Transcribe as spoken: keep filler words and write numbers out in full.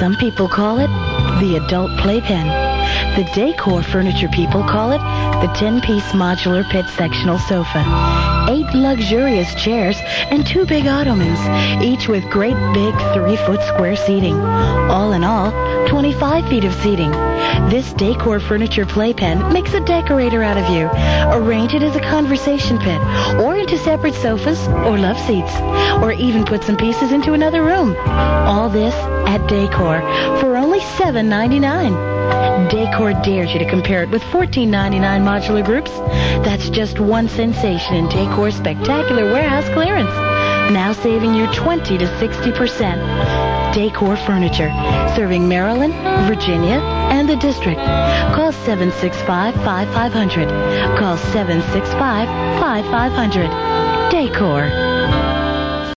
Some people call it the adult playpen. The Decor furniture people call it the ten-piece modular pit sectional sofa. Eight luxurious chairs and two big ottomans, each with great big three-foot square seating. All in all, twenty-five feet of seating. This Decor furniture playpen makes a decorator out of you. Arrange it as a conversation pit, or into separate sofas or love seats, or even put some pieces into another room. All this at Decor for only seven ninety-nine. Decor dares you to compare it with fourteen ninety-nine modular groups. That's just one sensation in Decor's spectacular warehouse clearance. Now saving you twenty to sixty percent. Decor Furniture, serving Maryland, Virginia, and the District. Call seven six five, five five zero zero. Call seven six five, five five zero zero. Decor.